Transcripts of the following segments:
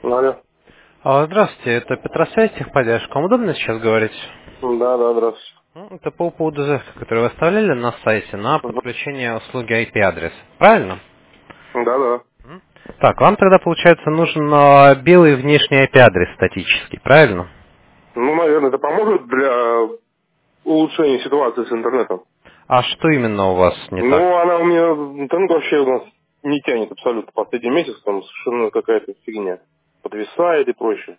Алло. Здравствуйте, это Петросвязь, техподдержка. Вам удобно сейчас говорить? Да, да, здравствуйте. Это по поводу заявки, которую вы оставляли на сайте на Мгм. подключение услуги IP-адрес. Правильно? Да, да. Так, вам тогда, получается, нужен белый внешний IP-адрес статический, правильно? Ну, наверное, это поможет для улучшения ситуации с интернетом. А что именно у вас не так? Ну, она у меня, интернет вообще у нас не тянет абсолютно. Последний месяц там совершенно какая-то фигня. Подвисает и прочее.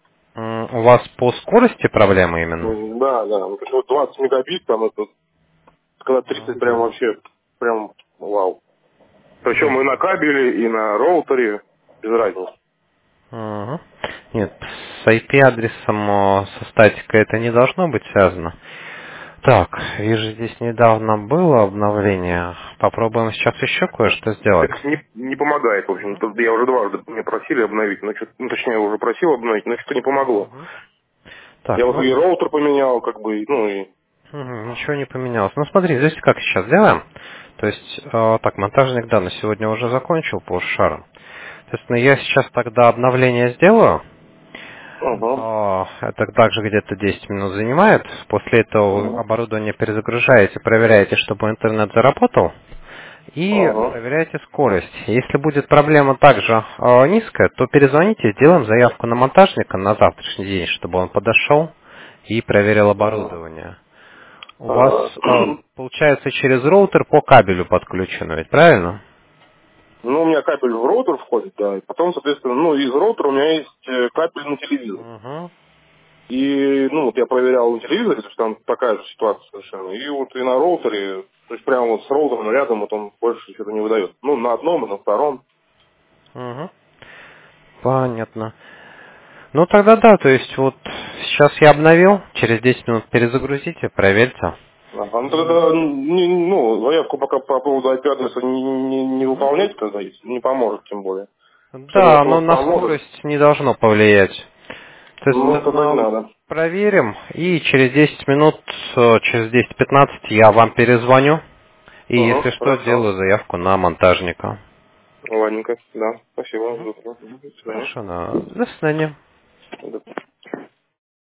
У вас по скорости проблемы именно? Да, да. Вот это вот 20 мегабит, там это, когда 30 прям Мгм. вообще, прям вау. Причем и на Мгм. кабеле, и на роутере, без разницы. Мгм. Нет, с IP-адресом со статикой это не должно быть связано. Так, вижу, здесь недавно было обновление. Попробуем сейчас еще кое-что сделать. Это не помогает, в общем. Тут я уже дважды меня просили обновить, но что-то, ну, точнее, я уже просил обновить, но что-то не помогло. Мгм. Я Так, вот ну, и роутер поменял, как бы, ну и... ничего не поменялось. Ну, смотри, здесь как сейчас делаем. То есть, так, монтажник, да, на сегодня уже закончил по шарам. Соответственно, я сейчас тогда обновление сделаю. Ага. Это также где-то 10 минут занимает. После этого вы Ага. оборудование перезагружаете, проверяете, чтобы интернет заработал. И Ага. проверяйте скорость. Если будет проблема также низкая, то перезвоните, сделаем заявку на монтажника на завтрашний день, чтобы он подошел и проверил Ага. оборудование. У вас А, получается через роутер по кабелю подключено, ведь правильно? Ну, у меня кабель в роутер входит, да, и потом, соответственно, ну, из роутера у меня есть кабель на телевизор. Угу. И, ну, вот я проверял на телевизоре, то есть там такая же ситуация совершенно. И вот и на роутере, то есть прямо вот с роутером рядом вот он больше что-то не выдает. Ну, на одном и на втором. Угу. Понятно. Ну тогда да, то есть вот сейчас я обновил, через 10 минут перезагрузите, проверьте. Ага, ну тогда, ну, заявку пока по поводу IP-адреса не Мгм. выполнять, тогда не поможет тем более. Если Да, оно просто на поможет, скорость не должно повлиять. ну, тогда не Соответственно, надо. проверим, и через 10 минут, через 10-15 я вам перезвоню, и Угу, если что, хорошо. делаю заявку на монтажника. Ладненько, да, спасибо. Мгм. До свидания. Хорошо, да. До свидания. Да.